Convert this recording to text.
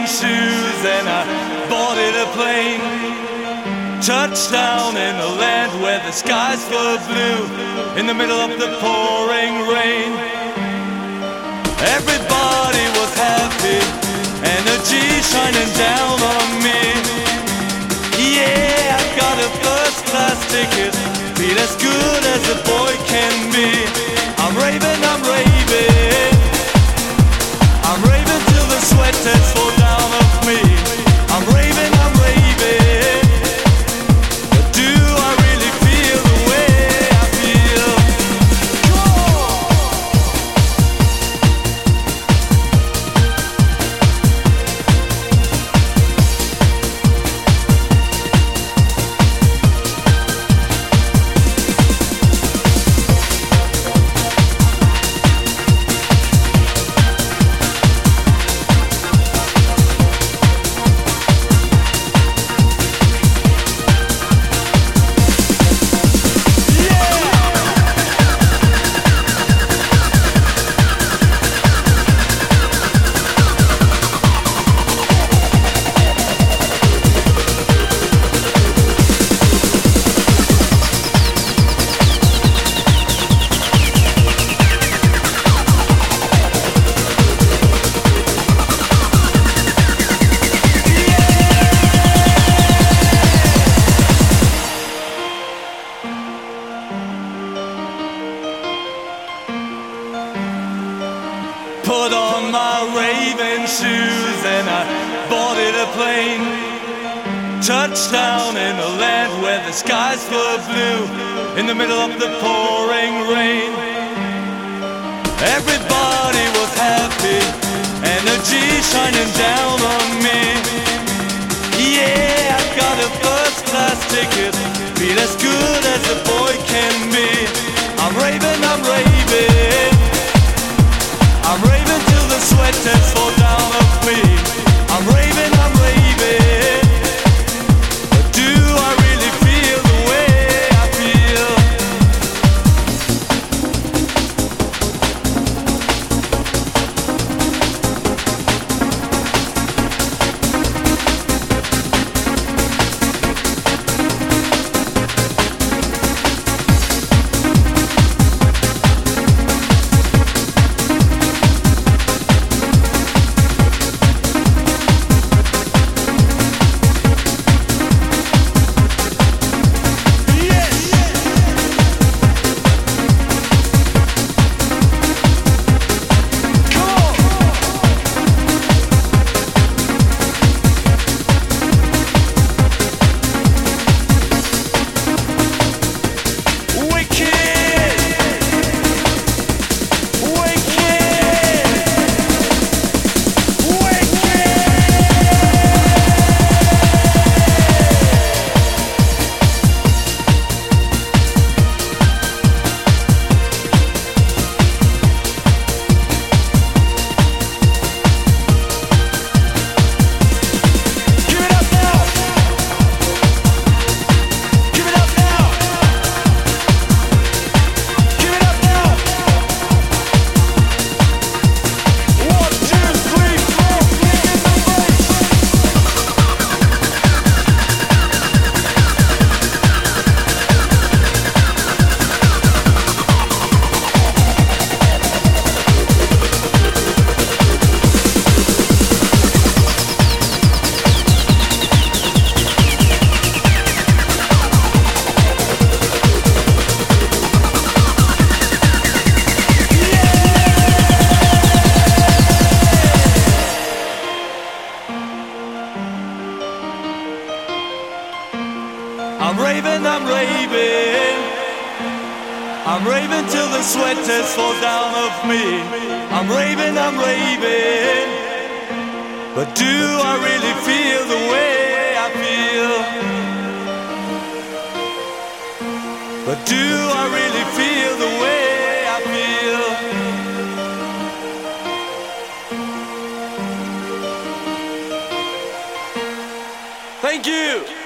shoes and I boarded a plane. Touchdown in a land where the skies were blue, in the middle of the pouring rain. Everybody was happy, energy shining down on me. Yeah, I got a first class ticket, feel as good as a boy can be. I'm raving, I'm raving, I'm raving till the sweat has fall down off me. I'm raving, I'm raving, but do I really feel the way I feel? Put on my raving shoes and I boarded a plane. Touchdown in a land where the skies were blue, in the middle of the pouring rain. Everybody was happy, energy shining down on me. Yeah, I got a first class ticket, feel as good as a boy can be. I'm raving, I'm raving, I'm raving till the sweat has fall down off me. I'm raving, I'm raving, but do I really feel the way I feel? I'm raving, I'm raving, I'm raving till the sweat has fall down off me. I'm raving, I'm raving, but do I really feel the way I feel? But do I really feel the way I feel? Thank you.